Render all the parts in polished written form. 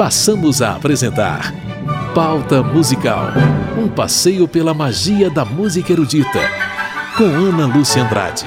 passamos a apresentar Pauta Musical, um passeio pela magia da música erudita, com Ana Lúcia Andrade.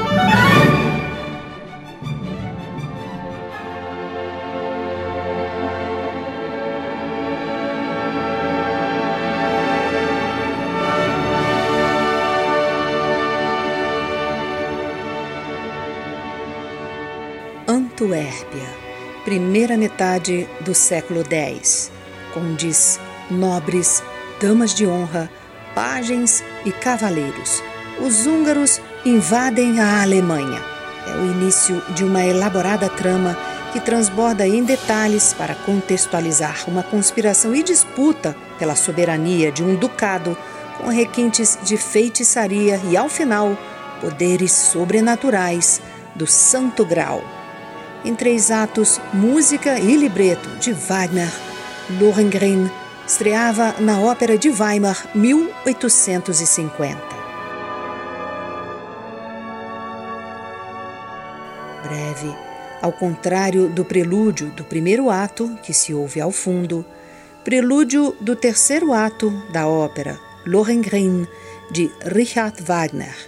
Antuérpia, primeira metade do século X, condes, nobres, damas de honra, pajens e cavaleiros. Os húngaros invadem a Alemanha. É o início de uma elaborada trama que transborda em detalhes para contextualizar uma conspiração e disputa pela soberania de um ducado com requintes de feitiçaria e, ao final, poderes sobrenaturais do Santo Graal. Em 3 atos, música e libreto de Wagner, Lohengrin estreava na Ópera de Weimar, 1850. Breve, ao contrário do prelúdio do 1º ato, que se ouve ao fundo, prelúdio do 3º ato da ópera Lohengrin, de Richard Wagner.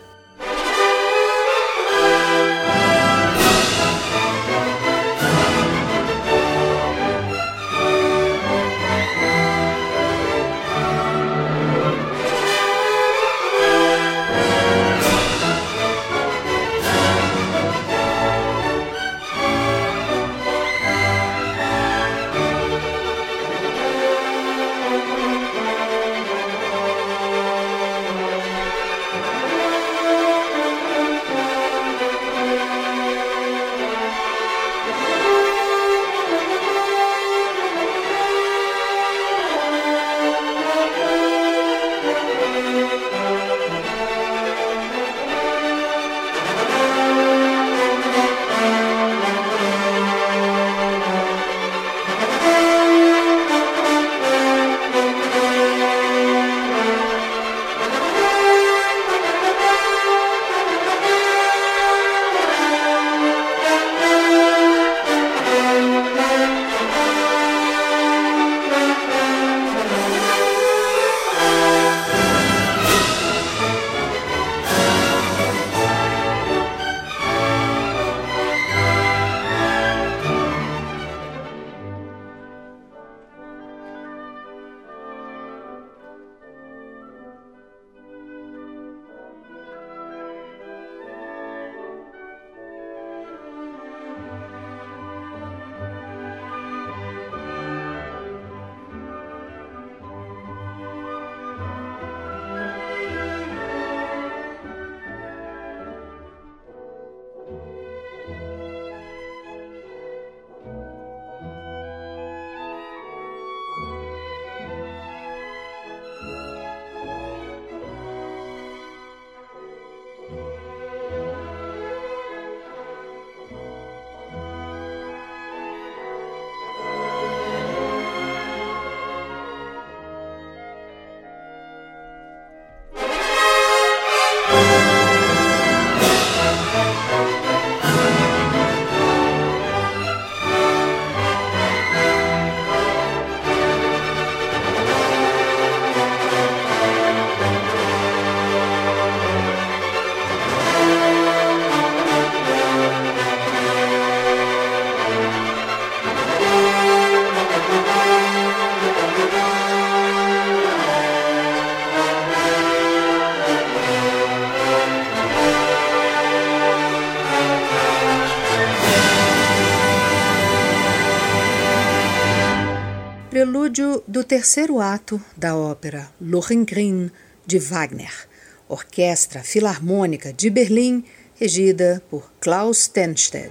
Prelúdio do 3º ato da ópera Lohengrin, de Wagner, Orquestra Filarmônica de Berlim, regida por Klaus Stenstedt.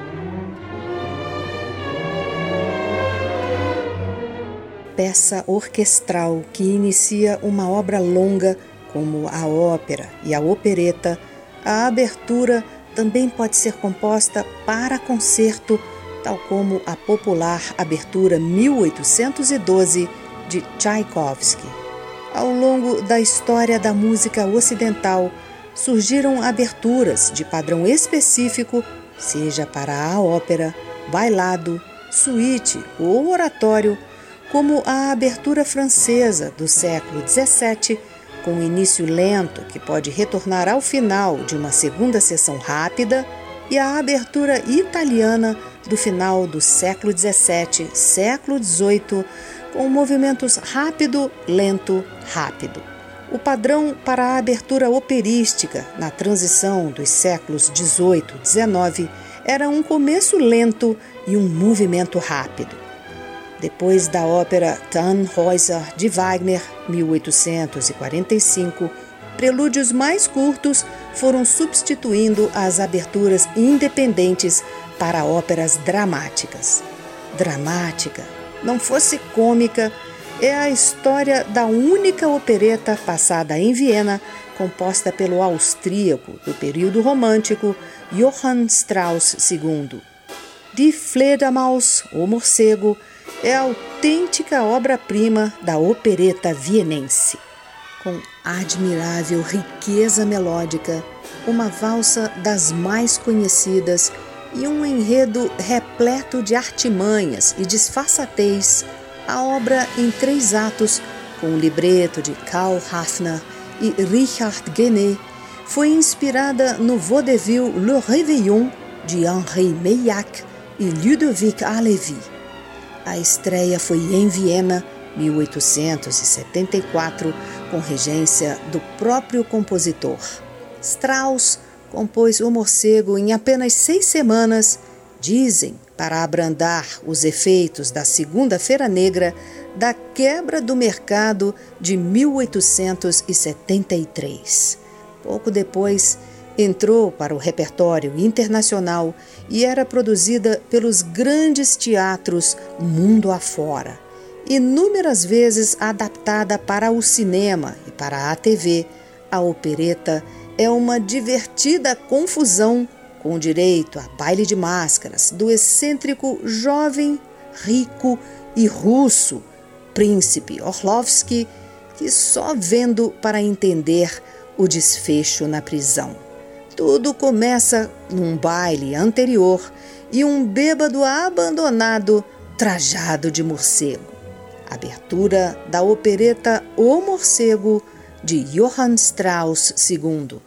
Peça orquestral que inicia uma obra longa, como a ópera e a opereta. A abertura também pode ser composta para concerto, tal como a popular Abertura 1812 de Tchaikovsky. Ao longo da história da música ocidental, surgiram aberturas de padrão específico, seja para a ópera, bailado, suíte ou oratório, como a abertura francesa do século XVII, com um início lento que pode retornar ao final de uma segunda sessão rápida, e a abertura italiana do final do século XVII, século XVIII, com movimentos rápido, lento, rápido. O padrão para a abertura operística na transição dos séculos XVIII e XIX era um começo lento e um movimento rápido. Depois da ópera Tannhäuser de Wagner, 1845, prelúdios mais curtos foram substituindo as aberturas independentes para óperas dramáticas. Dramática, não fosse cômica, é a história da única opereta passada em Viena, composta pelo austríaco do período romântico Johann Strauss II. Die Fledermaus, o Morcego, é a autêntica obra-prima da opereta vienense. Com admirável riqueza melódica, uma valsa das mais conhecidas e um enredo repleto de artimanhas e disfarçatez, a obra em 3 atos, com o libreto de Karl Hafner e Richard Guenet, foi inspirada no vaudeville Le Réveillon, de Henri Meillac e Ludovic Halévy. A estreia foi em Viena, 1874, com regência do próprio compositor. Strauss compôs O Morcego em apenas 6 semanas, dizem, para abrandar os efeitos da Segunda-feira Negra da quebra do mercado de 1873. Pouco depois, entrou para o repertório internacional e era produzida pelos grandes teatros mundo afora. Inúmeras vezes adaptada para o cinema e para a TV, a opereta é uma divertida confusão com direito a baile de máscaras do excêntrico jovem, rico e russo príncipe Orlovsky, que só vendo para entender o desfecho na prisão. Tudo começa num baile anterior e um bêbado abandonado trajado de morcego. Abertura da opereta O Morcego, de Johann Strauss II.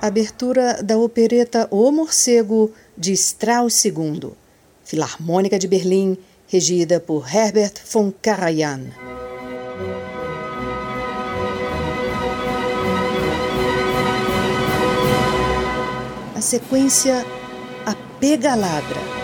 abertura da opereta O Morcego, de Strauss II, Filarmônica de Berlim, regida por Herbert von Karajan. A sequência A Pegaladra.